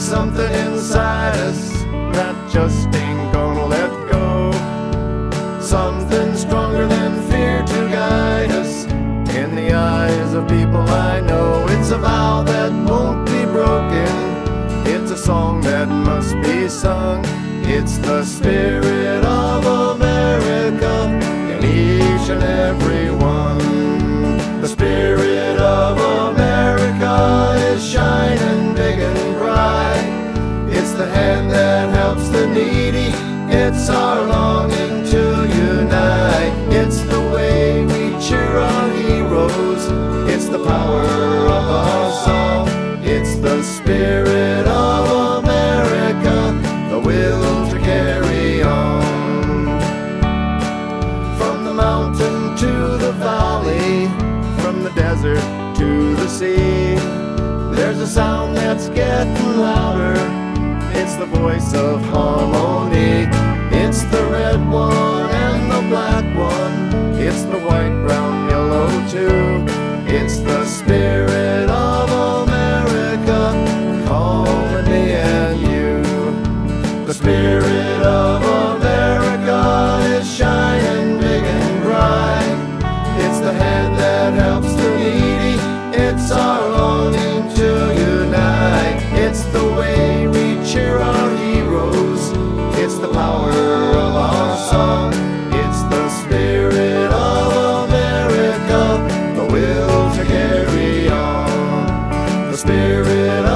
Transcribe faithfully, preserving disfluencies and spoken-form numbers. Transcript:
something inside us that just ain't gonna let go. Something stronger than fear to guide us in the eyes of people I know. It's a vow that won't be broken. It's a song that must be sung. It's the spirit of America in each and every one. The spirit of America is shining big and bright. It's the hand that helps the needy. It's our longing to unite. It's the way we cheer our heroes. It's the power of our song. It's the spirit of America, the will to carry on. From the mountain to the valley, from the desert to the sea, there's a sound that's getting louder. It's the voice of harmony. It's the red one and the black one. It's the white, brown, yellow too. It's the spirit of America calling me and you. The spirit of America is shining big and bright. It's the hand that helps the needy. It's our longing to unite. It's the way we cheer our heroes. It's the power of our song. It's the spirit of America, the will to carry on. The spirit